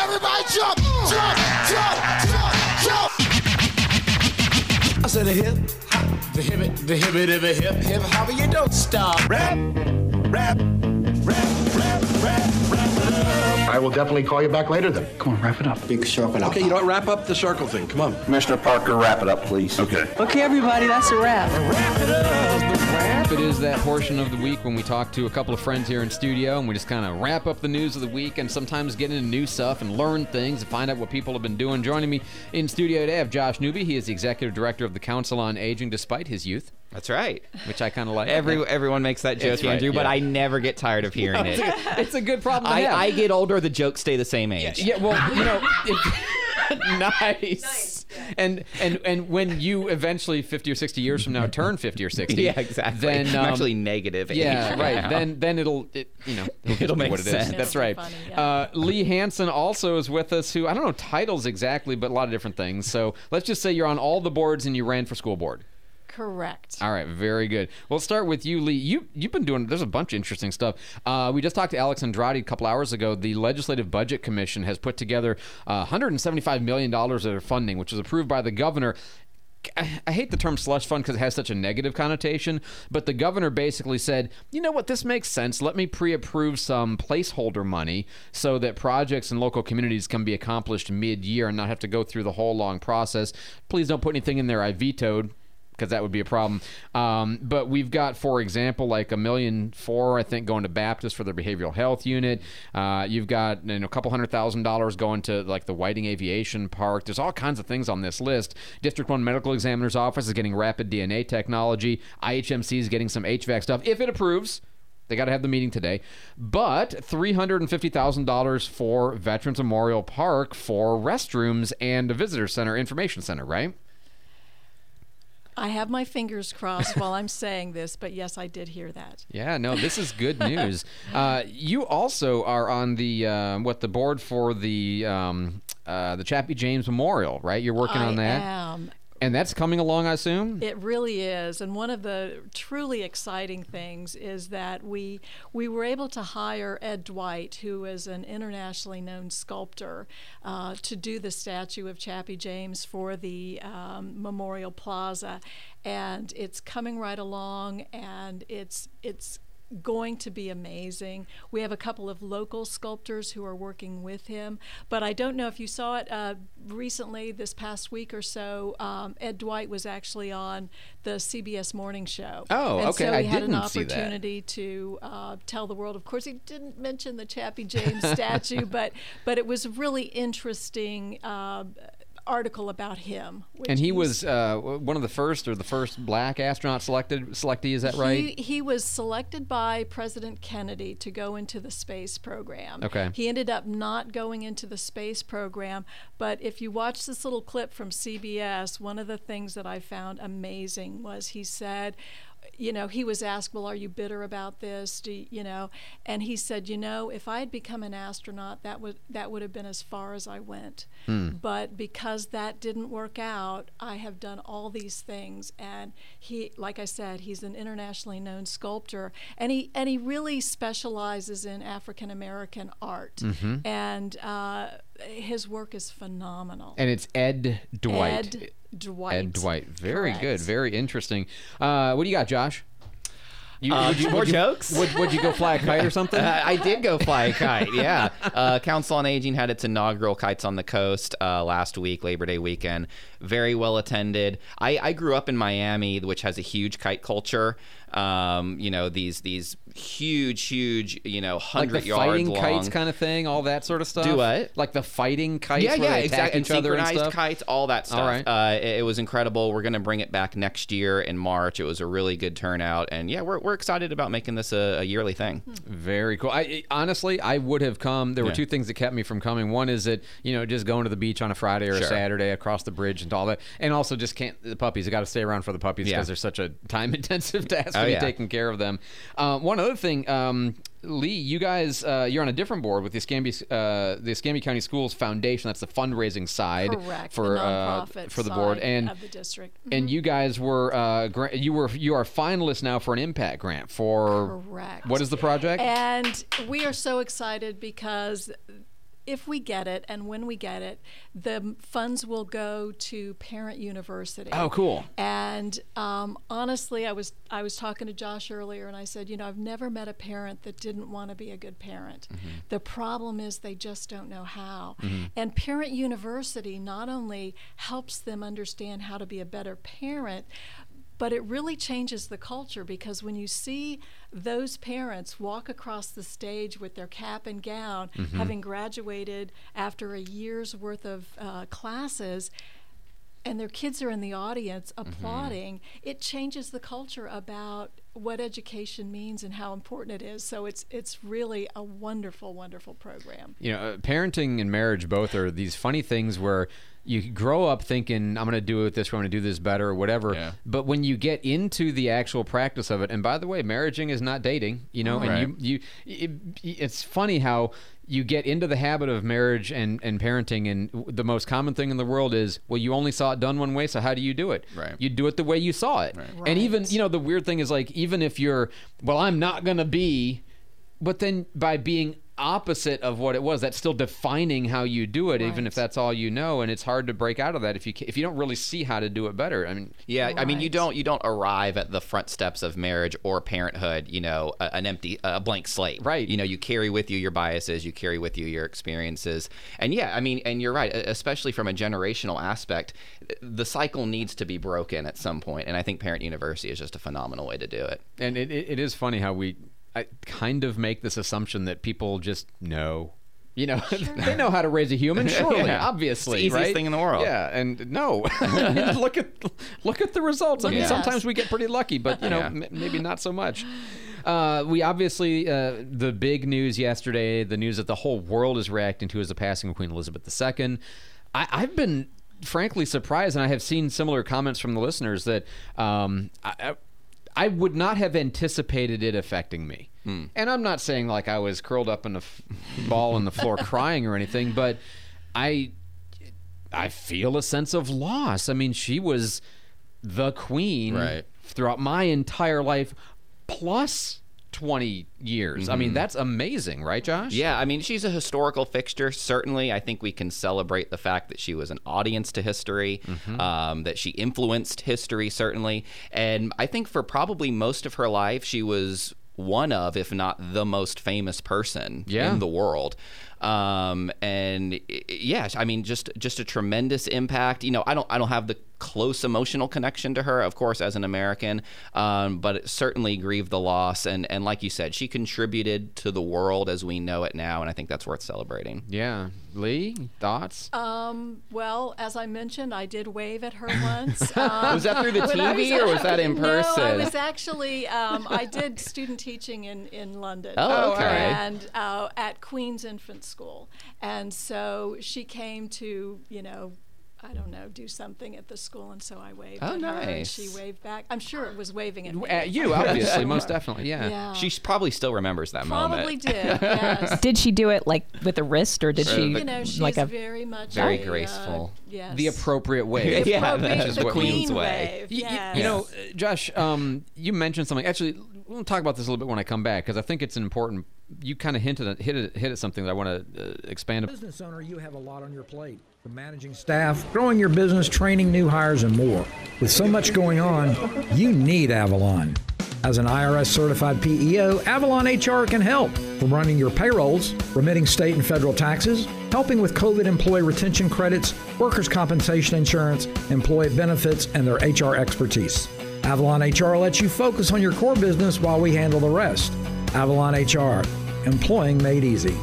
Everybody jump, jump, jump, jump, jump. I said the hip, hop, the hip, the hip, the hip, hip, hop, you don't stop. Rap, rap, rap, rap, rap, rap it up. I will definitely call you back later then. Come on, wrap it up. Big circle. Okay, you know what? Wrap up the circle thing. Come on. Commissioner Parker, wrap it up, please. Okay. Okay, everybody, that's a wrap. Wrap it up. It is that portion of the week when we talk to a couple of friends here in studio and we just kind of wrap up the news of the week and sometimes get into new stuff and learn things and find out what people have been doing. Joining me in studio today, I have Josh Newby. He is the executive director of the Council on Aging despite his youth. That's right. Which I kind of like. Everyone makes that joke, right, Andrew, yeah. but I never get tired of hearing it. It's a good problem to have. I get older, the jokes stay the same age. Yeah, well, you know, nice. And when you eventually 50 or 60 years from now turn 50 or 60, Yeah, exactly. Then I'm actually negative age. yeah, right. now. Then it'll make what it sense. is. That's right. Funny, yeah. Lee Hansen also is with us. Who I don't know titles exactly, but a lot of different things. So let's just say you're on all the boards and you ran for school board. Correct. All right, very good. We'll start with you, Lee. You've been doing, there's a bunch of interesting stuff. We just talked to Alex Andrade a couple hours ago. The Legislative Budget Commission has put together $175 million of their funding, which was approved by the governor. I hate the term slush fund because it has such a negative connotation, but the governor basically said, you know what, this makes sense. Let me pre-approve some placeholder money so that projects in local communities can be accomplished mid-year and not have to go through the whole long process. Please don't put anything in there I vetoed, because that would be a problem. But we've got, for example, like $1.4 million, I think, going to Baptist for their behavioral health unit. You've got a couple $100,000 going to like the Whiting Aviation Park. There's all kinds of things on this list. District 1 Medical Examiner's Office is getting rapid DNA technology. IHMC is getting some HVAC stuff. If it approves, they got to have the meeting today. But $350,000 for Veterans Memorial Park for restrooms and a visitor center, information center, right? I have my fingers crossed while I'm saying this, but yes, I did hear that. Yeah, no, this is good news. You also are on the the board for the Chappie James Memorial, right? You're working on that. I am. And that's coming along, I assume? It really is. And one of the truly exciting things is that we were able to hire Ed Dwight, who is an internationally known sculptor, to do the statue of Chappie James for the Memorial Plaza. And it's coming right along, and it's going to be amazing. We have a couple of local sculptors who are working with him, but I don't know if you saw it recently, this past week or so. Ed Dwight was actually on the CBS Morning Show. Oh, and okay. So I he had an didn't see that. opportunity to tell the world. Of course, he didn't mention the Chappie James statue, but it was a really interesting article about him. And he was one of the first black astronaut selectee, is that right? He was selected by President Kennedy to go into the space program. Okay. He ended up not going into the space program, but if you watch this little clip from CBS, one of the things that I found amazing was he said, he was asked, well, are you bitter about this? And he said, if I had become an astronaut, that would have been as far as I went. But because that didn't work out, I have done all these things. And he, like I said, he's an internationally known sculptor, and he really specializes in African American art. Mm-hmm. And his work is phenomenal. And it's Ed Dwight. Ed Dwight. Very Correct. good. Very interesting. What do you got, Josh? More jokes? Would you go fly a kite or something? I did go fly a kite, yeah. Council on Aging had its inaugural Kites on the Coast last week, Labor Day weekend. Very well attended. I grew up in Miami, which has a huge kite culture. These huge, 100-yard like the fighting long kites kind of thing, all that sort of stuff. Do what? Like the fighting kites, yeah, where they exactly. attack each other and synchronized stuff. kites, all that stuff. All right. It was incredible. We're going to bring it back next year in March. It was a really good turnout, and yeah, we're excited about making this a yearly thing. Very cool. Honestly, I would have come. There were two things that kept me from coming. One is that just going to the beach on a Friday or a Saturday across the bridge and all that, and also just the puppies. I got to stay around for the puppies because they're such a time-intensive task to be taking care of them. One other thing, Lee, you guys, you're on a different board with the Escambia County Schools Foundation. That's the fundraising side. Correct. for the nonprofit for the board side of the district. And you guys were you are finalists now for an impact grant for. Correct. What is the project? And we are so excited because if we get it and when we get it, the funds will go to Parent University. Oh, cool. And honestly, I was talking to Josh earlier, and I said, I've never met a parent that didn't want to be a good parent. The problem is they just don't know how. And Parent University not only helps them understand how to be a better parent, but it really changes the culture, because when you see those parents walk across the stage with their cap and gown, having graduated after a year's worth of classes, and their kids are in the audience applauding, it changes the culture about what education means and how important it is. So it's really a wonderful, wonderful program. Parenting and marriage both are these funny things where you grow up thinking, I'm going to do it this way, I'm going to do this better, or whatever. Yeah. But when you get into the actual practice of it, and by the way, marriaging is not dating, and it's funny how you get into the habit of marriage and parenting, and the most common thing in the world is, well, you only saw it done one way, so how do you do it? Right. You do it the way you saw it. Right. And even, the weird thing is, like, even if you're, well, I'm not going to be, but then by being opposite of what it was, that's still defining how you do it, even if that's all you know, and it's hard to break out of that if you don't really see how to do it better. I mean, I mean, you don't arrive at the front steps of marriage or parenthood, a blank slate, right? You carry with you your biases, you carry with you your experiences, and and you're right, especially from a generational aspect, the cycle needs to be broken at some point, and I think Parent University is just a phenomenal way to do it. And it is funny how I kind of make this assumption that people just know. Sure. They know how to raise a human, surely, obviously. It's the easiest right? thing in the world. Yeah, and no. look at the results. I mean, sometimes we get pretty lucky, but, maybe not so much. We obviously, the big news yesterday, the news that the whole world is reacting to, is the passing of Queen Elizabeth II. I've been frankly surprised, and I have seen similar comments from the listeners that I would not have anticipated it affecting me. And I'm not saying like I was curled up in a ball on the floor crying or anything, but I feel a sense of loss. I mean, she was the queen throughout my entire life, plus 20 years. I mean, that's amazing, right, Josh? Yeah, I mean, she's a historical fixture. Certainly, I think we can celebrate the fact that she was an audience to history, that she influenced history, certainly. And I think for probably most of her life, she was one of, if not the most famous person in the world. And yeah, I mean, just a tremendous impact. I don't have the close emotional connection to her, of course, as an American, but it certainly grieved the loss. And like you said, she contributed to the world as we know it now, and I think that's worth celebrating. Yeah. Lee, thoughts? Well, as I mentioned, I did wave at her once. Was that through the TV or was that in person? No, I was actually, I did student teaching in London. Oh, okay. And at Queen's Infant School. And so she came to, I don't know, do something at the school, and so I waved at her, and she waved back. I'm sure it was waving at me. At you, obviously, most definitely, yeah. She probably still remembers that moment. Probably did, yes. Did she do it, like, with a wrist, or did she, she's like very much very graceful. Yes. The appropriate wave. The Queen's wave. Yes. Josh, you mentioned something. Actually, we'll talk about this a little bit when I come back, because I think it's an important. You kind of hit at something that I want to expand upon. Business owner, you have a lot on your plate. From managing staff, growing your business, training new hires, and more. With so much going on, you need Avalon. As an IRS certified PEO, Avalon HR can help. From running your payrolls, remitting state and federal taxes, helping with COVID employee retention credits, workers' compensation insurance, employee benefits, and their HR expertise. Avalon HR lets you focus on your core business while we handle the rest. Avalon HR, employing made easy.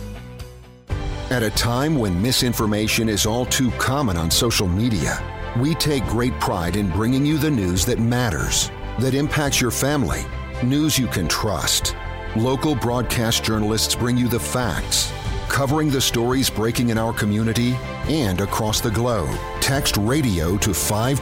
At a time when misinformation is all too common on social media, we take great pride in bringing you the news that matters, that impacts your family, news you can trust. Local broadcast journalists bring you the facts, covering the stories breaking in our community and across the globe. Text radio to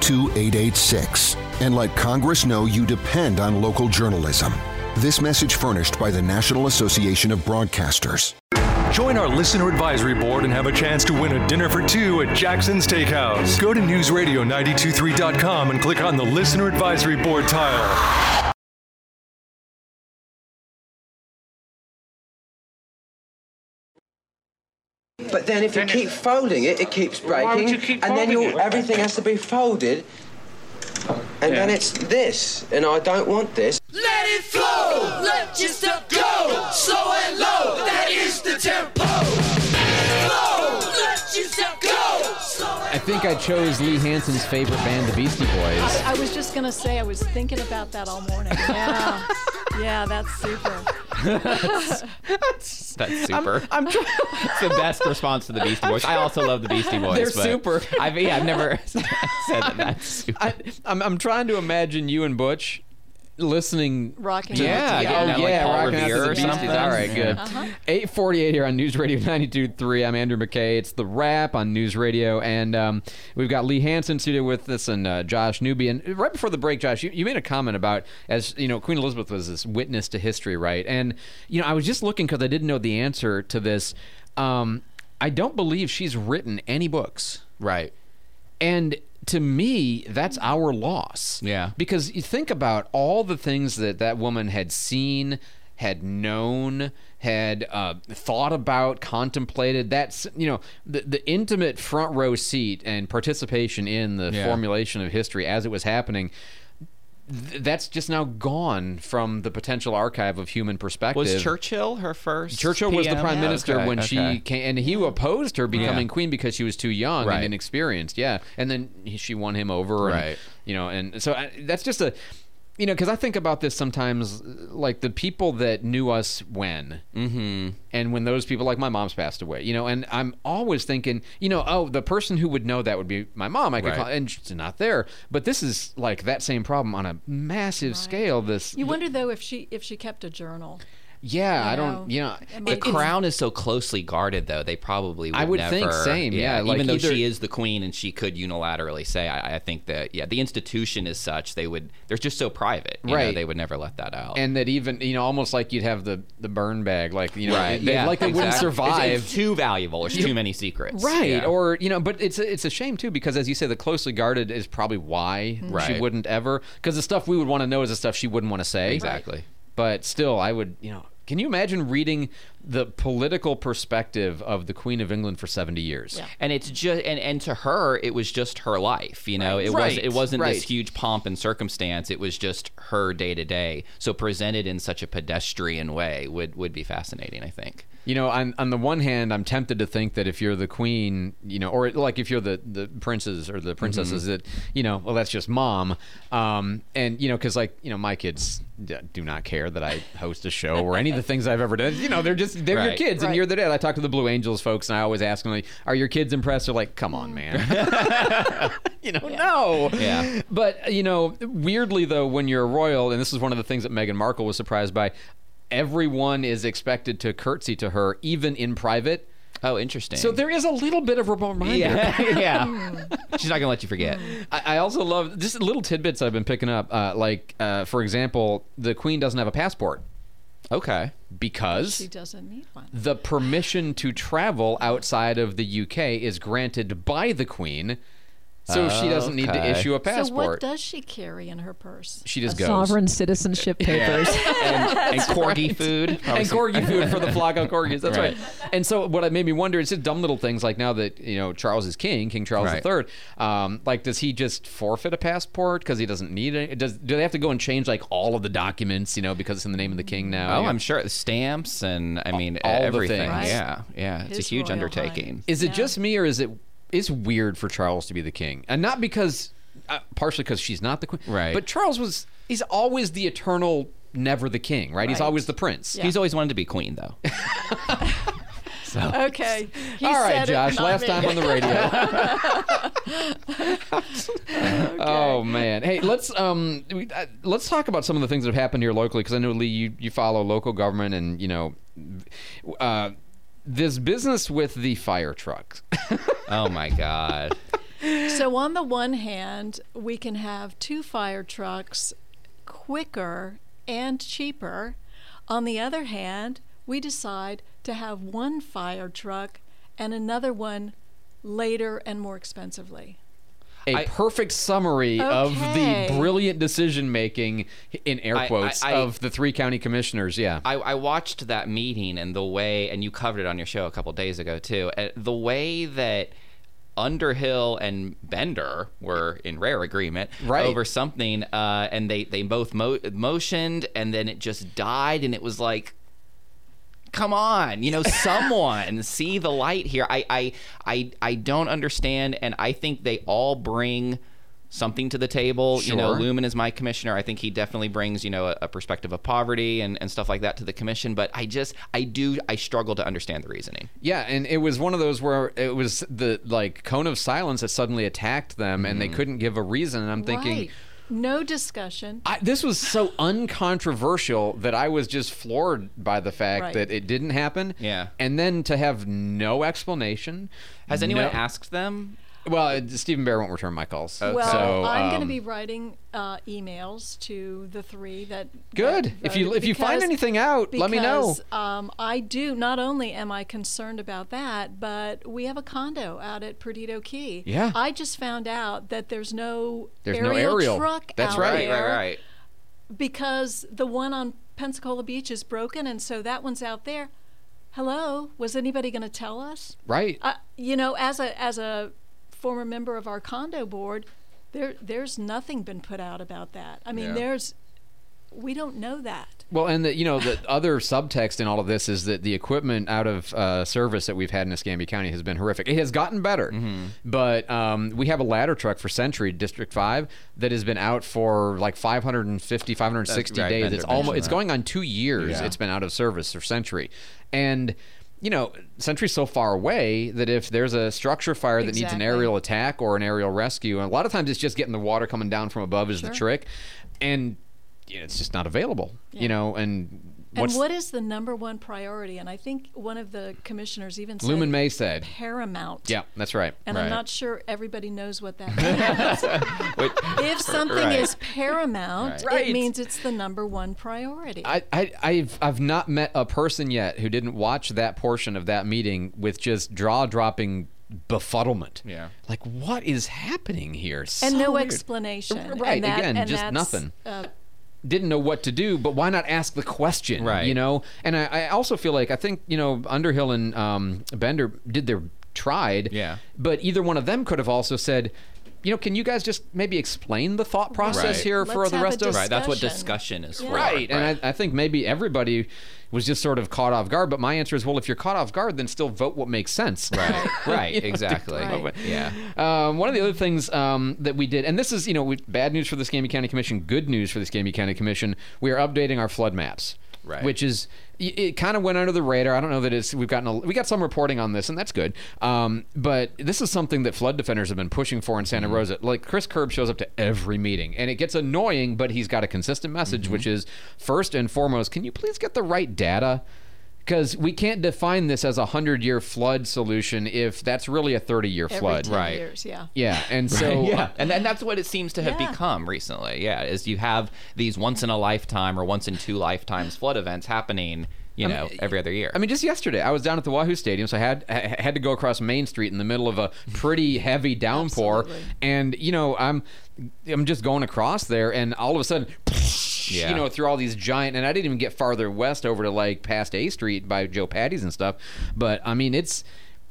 52886 and let Congress know you depend on local journalism. This message furnished by the National Association of Broadcasters. Join our listener advisory board and have a chance to win a dinner for two at Jackson's Steakhouse. Go to newsradio923.com and click on the listener advisory board tile. But then if you keep folding it, it keeps breaking. Why would you keep and then folding it? everything has to be folded. And then it's this, and I don't want this. Let it flow, let your step go, slow and low, that is the tempo. Flow, let your step go, slow and I think I chose Lee Hanson's favorite band, the Beastie Boys. I was just going to say, I was thinking about that all morning. Yeah. Yeah, that's super. That's super. It's the best response to the Beastie Boys. I also love the Beastie Boys. They're but super. I've never said that. That's super. I'm trying to imagine you and Butch listening. Rocking to, Yeah, getting on, like, Paul rocking out to Revere the or Beasties. something. All right, good. Uh-huh. 8:48 here on News Radio 92.3. I'm Andrew McKay. It's The Wrap on News Radio, and we've got Lee Hanson studio with us and Josh Newby. And right before the break, Josh, you made a comment about, as you know, Queen Elizabeth was this witness to history, right? And I was just looking because I didn't know the answer to this. I don't believe she's written any books, Right. and to me, that's our loss. Yeah. Because you think about all the things that woman had seen, had known, had thought about, contemplated. That's, the intimate front row seat and participation in the formulation of history as it was happening. That's just now gone from the potential archive of human perspective. Was Churchill her first? Churchill was the prime minister when she Okay. came, and he opposed her becoming queen because she was too young Right. and inexperienced. Yeah, and then she won him over. And, Right. and so that's just a, because I think about this sometimes, like the people that knew us when, and when those people, like my mom's passed away, and I'm always thinking, the person who would know that would be my mom. I could Right. call, and she's not there. But this is like that same problem on a massive scale. You wonder though if she kept a journal. Yeah, I know, don't. The crown is so closely guarded, though. They probably would I would never, think same. Yeah, like even though either- she is the queen and she could unilaterally say, I think that the institution is such they're just so private. You know, Right. they would never let that out. And that even almost like you'd have the burn bag, like right, they wouldn't exactly. survive. It's too valuable. There's too many secrets. Right, Yeah. or but it's a shame too, because as you say, the closely guarded is probably why she Right. wouldn't ever, because the stuff we would want to know is the stuff she wouldn't want to say. Exactly. But still, I would, can you imagine reading the political perspective of the Queen of England for 70 years? Yeah. And it's just and to her it was just her life, it wasn't Right. this huge pomp and circumstance. It was just her day to day. So presented in such a pedestrian way would be fascinating, I think. On the one hand, I'm tempted to think that if you're the queen, or like if you're the princes or the princesses, that, well, that's just mom. And, because my kids do not care that I host a show or any of the things I've ever done. They're your Right. kids and you're their dad. I talk to the Blue Angels folks and I always ask them, like, are your kids impressed? They're like, come on, man. No. Yeah. But, weirdly, though, when you're a royal, and this is one of the things that Meghan Markle was surprised by, everyone is expected to curtsy to her, even in private. Oh, interesting. So there is a little bit of a reminder. Yeah. She's not gonna let you forget. I also love just little tidbits I've been picking up. For example, the Queen doesn't have a passport. Okay. Because She doesn't need one. the permission to travel outside of the UK is granted by the Queen, so she doesn't need to Okay. issue a So passport. what does she carry in her purse? She just goes. Sovereign citizenship papers. And corgi food. And corgi food for the flock of corgis. That's right. And so what it made me wonder is just dumb little things like now that, Charles is king Charles Right. III, does he just forfeit a passport because he doesn't need it? Do they have to go and change like all of the documents, because it's in the name of the king now? Oh, I'm sure. Stamps and, all the everything. things. Yeah. It's His a huge royal undertaking. highness. Is it Yeah. just me, or is it's weird for Charles to be the king? And not because, partially because she's not the queen. Right. But he's always the eternal, never the king, right? He's Right. always the prince. Yeah. He's always wanted to be queen, though. Okay. He All right, said it, Josh, not last me. time on the radio. Oh man. Hey, let's talk about some of the things that have happened here locally, because I know, Lee, you follow local government, and this business with the fire trucks. Oh my God. So on the one hand, we can have 2 fire trucks quicker and cheaper. On the other hand, we decide to have 1 fire truck and another one later and more expensively. a perfect summary of the Okay. brilliant decision making, in air quotes, of the 3 county commissioners. Yeah. I watched that meeting, and the way, and you covered it on your show a couple days ago too, the way that Underhill and Bender were in rare agreement over something, and they both motioned, and then it just died, and it was like, come on, someone see the light here. I don't understand, and I think they all bring something to the table. Sure. Lumen is my commissioner. I think he definitely brings, a perspective of poverty and stuff like that to the commission. But I struggle to understand the reasoning. Yeah, and it was one of those where it was the cone of silence that suddenly attacked them, and they couldn't give a reason. And I'm thinking, Right. No discussion. This was so uncontroversial that I was just floored by the fact that it didn't happen. Yeah. And then to have no explanation. Has anyone asked them? Well, Stephen Bear won't return my calls. Well, so, I'm going to be writing emails to the 3 that good. that If you find anything out, let me know. I do. Not only am I concerned about that, but we have a condo out at Perdido Key. Yeah. I just found out that there's no aerial aerial truck That's out right. there. Right. Because the one on Pensacola Beach is broken, and so that one's out there. Hello, was anybody going to tell us? Right. As a former member of our condo board, there's nothing been put out about that. I mean, we don't know that. Well, and the other subtext in all of this is that the equipment out of service that we've had in Escambia County has been horrific. It has gotten better, but we have a ladder truck for Century District 5 that has been out for like 550, 560 days. It's going on 2 years. Yeah. It's been out of service for Century, and Century's so far away that if there's a structure fire that needs an aerial attack or an aerial rescue, and a lot of times it's just getting the water coming down from above is the trick, and it's just not available. And what is the number one priority? And I think one of the commissioners even said Lumen May said paramount. Yeah, that's right. And I'm not sure everybody knows what that means. If something is paramount, it means it's the number one priority. I've not met a person yet who didn't watch that portion of that meeting with just jaw-dropping befuddlement. Yeah. Like, what is happening here? And no weird. explanation. Right. And Again, just nothing. Didn't know what to do, but why not ask the question? Right. And I also feel like, I think, Underhill and Bender tried. Yeah. But either one of them could have also said, can you guys just maybe explain the thought process here for the rest of... Right, that's what discussion is for. Right, and I think maybe everybody was just sort of caught off guard, but my answer is, well, if you're caught off guard, then still vote what makes sense. Right, exactly. Yeah. One of the other things that we did, and this is, bad news for the Escambia County Commission, good news for the Escambia County Commission, we are updating our flood maps. Right. Which is, it kind of went under the radar. I don't know that we got some reporting on this, and that's good. But this is something that flood defenders have been pushing for in Santa Rosa. Like, Chris Kerb shows up to every meeting, and it gets annoying, but he's got a consistent message, which is, first and foremost, can you please get the right data? Because we can't define this as a 100-year flood solution if that's really a 30-year flood. Every 10 years, yeah. Yeah, and so... And that's what it seems to have become recently. Yeah, is you have these once-in-a-lifetime or once-in-2 lifetimes flood events happening, every other year. I mean, just yesterday, I was down at the Wahoo Stadium, so I had to go across Main Street in the middle of a pretty heavy downpour. Absolutely. And, I'm just going across there, and all of a sudden... through all these giant, and I didn't even get farther west over to like past A Street by Joe Patty's and stuff. But I mean, it's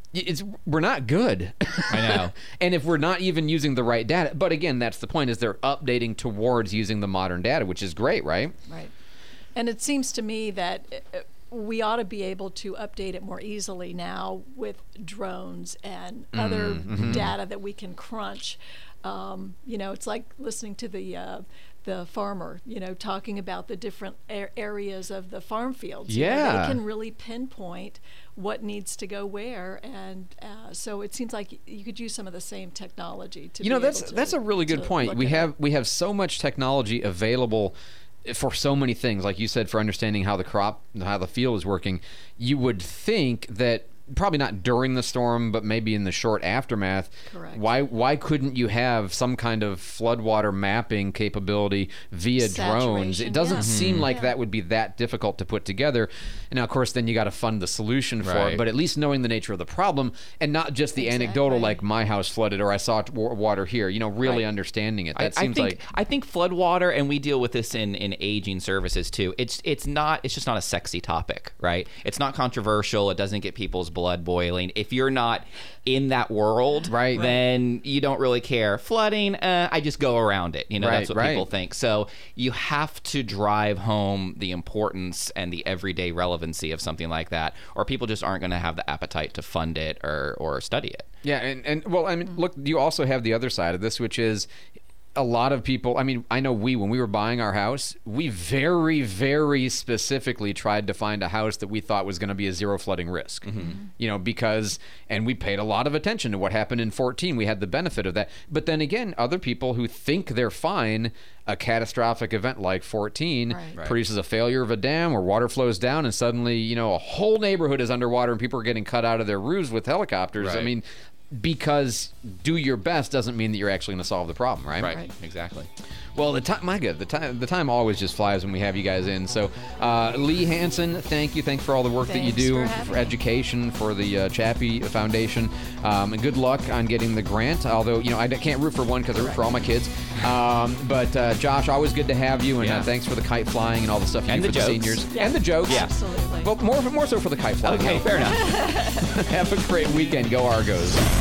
we're not good. I know. And if we're not even using the right data, but again, that's the point, is they're updating towards using the modern data, which is great, right? Right. And it seems to me that we ought to be able to update it more easily now with drones and other data that we can crunch. It's like listening to the farmer, talking about the different areas of the farm fields. Yeah. They can really pinpoint what needs to go where, and so it seems like you could use some of the same technology to. That's a really good point. We have so much technology available for so many things, like you said, for understanding how the field is working. You would think that probably not during the storm, but maybe in the short aftermath. Correct. Why couldn't you have some kind of floodwater mapping capability via drones? It doesn't seem like that would be that difficult to put together. And now, of course, then you got to fund the solution for it. But at least knowing the nature of the problem and not just the anecdotal, like my house flooded or I saw water here. Really understanding it. That seems I think floodwater, and we deal with this in aging services too. It's just not a sexy topic, right? It's not controversial. It doesn't get people's blood boiling. If you're not in that world, then you don't really care. Flooding, I just go around it. That's what people think. So you have to drive home the importance and the everyday relevancy of something like that, or people just aren't going to have the appetite to fund it or study it. Yeah, and well, I mean, look, you also have the other side of this, which is a lot of people, I mean, I know when we were buying our house, we very, very specifically tried to find a house that we thought was going to be a zero flooding risk. Because, and we paid a lot of attention to what happened in 14. We had the benefit of that. But then again, other people who think they're fine, a catastrophic event like 14 produces a failure of a dam or water flows down and suddenly, a whole neighborhood is underwater and people are getting cut out of their roofs with helicopters. I mean, because do your best doesn't mean that you're actually going to solve the problem, right? Right. Exactly. Well, the time always just flies when we have you guys in. So, Lee Hansen, thank you. Thanks for all the work that you do for education, for the Chappie Foundation, and good luck on getting the grant. Although, I can't root for one because I root for all my kids. But Josh, always good to have you, and thanks for the kite flying and all the stuff you do for the seniors and the jokes. Yeah, absolutely. But more so for the kite flying. Okay, fair enough. Have a great weekend. Go Argos.